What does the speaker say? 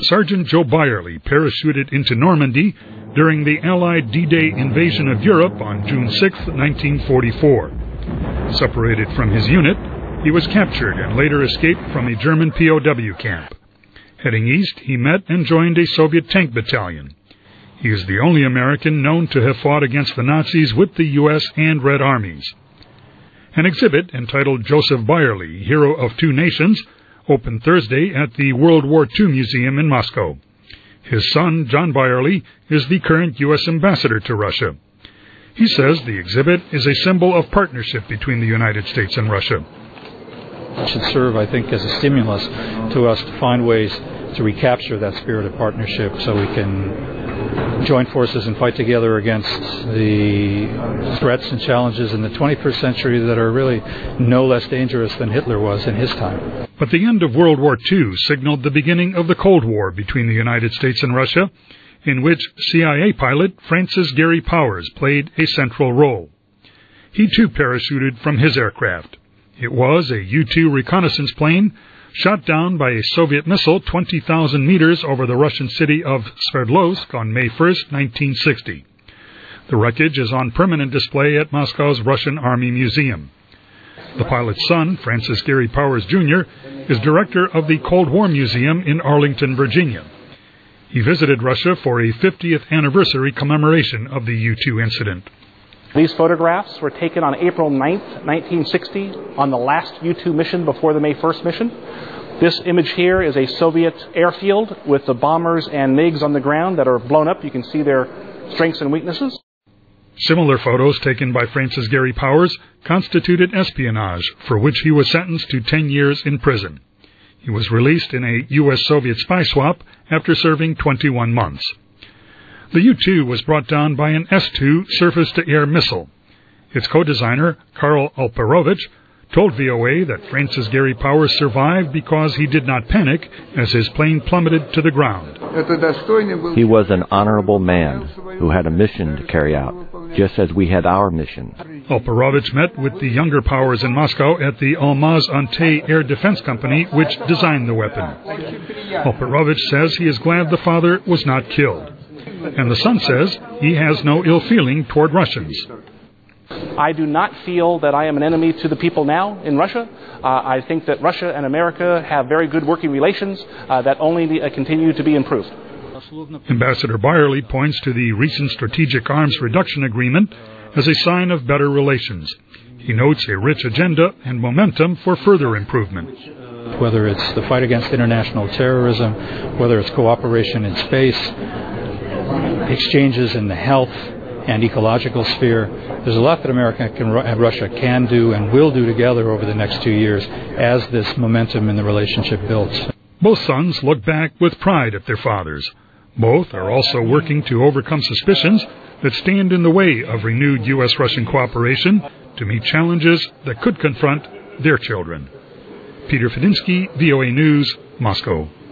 Sergeant Joe Byerly parachuted into Normandy during the Allied D-Day invasion of Europe on June 6, 1944. Separated from his unit, he was captured and later escaped from a German POW camp. Heading east, he met and joined a Soviet tank battalion. He is the only American known to have fought against the Nazis with the U.S. and Red Armies. An exhibit entitled Joseph Byerly, Hero of Two Nations, opened Thursday at the World War II Museum in Moscow. His son, John Byerly, is the current U.S. ambassador to Russia. He says the exhibit is a symbol of partnership between the United States and Russia. It should serve, I think, as a stimulus to us to find ways to recapture that spirit of partnership so we can join forces and fight together against the threats and challenges in the 21st century that are really no less dangerous than Hitler was in his time. But the end of World War II signaled the beginning of the Cold War between the United States and Russia, in which CIA pilot Francis Gary Powers played a central role. He too parachuted from his aircraft. It was a U-2 reconnaissance plane shot down by a Soviet missile 20,000 meters over the Russian city of Sverdlovsk on May 1, 1960. The wreckage is on permanent display at Moscow's Russian Army Museum. The pilot's son, Francis Gary Powers, Jr., is director of the Cold War Museum in Arlington, Virginia. He visited Russia for a 50th anniversary commemoration of the U-2 incident. These photographs were taken on April 9th, 1960, on the last U-2 mission before the May 1st mission. This image here is a Soviet airfield with the bombers and MiGs on the ground that are blown up. You can see their strengths and weaknesses. Similar photos taken by Francis Gary Powers constituted espionage, for which he was sentenced to 10 years in prison. He was released in a U.S.-Soviet spy swap after serving 21 months. The U-2 was brought down by an S-2 surface-to-air missile. Its co-designer, Karl Alperovich, told VOA that Francis Gary Powers survived because he did not panic as his plane plummeted to the ground. He was an honorable man who had a mission to carry out, just as we had our mission. Alperovich met with the younger Powers in Moscow at the Almaz-Antey Air Defense Company, which designed the weapon. Alperovich says he is glad the father was not killed. And the son says he has no ill feeling toward Russians. I do not feel that I am an enemy to the people now in Russia. I think that Russia and America have very good working relations that only continue to be improved. Ambassador Byerly points to the recent Strategic Arms Reduction Agreement as a sign of better relations. He notes a rich agenda and momentum for further improvement. Whether it's the fight against international terrorism, whether it's cooperation in space, exchanges in the health and ecological sphere. There's a lot that America and Russia can do and will do together over the next 2 years as this momentum in the relationship builds. Both sons look back with pride at their fathers. Both are also working to overcome suspicions that stand in the way of renewed U.S.-Russian cooperation to meet challenges that could confront their children. Peter Fedinsky, VOA News, Moscow.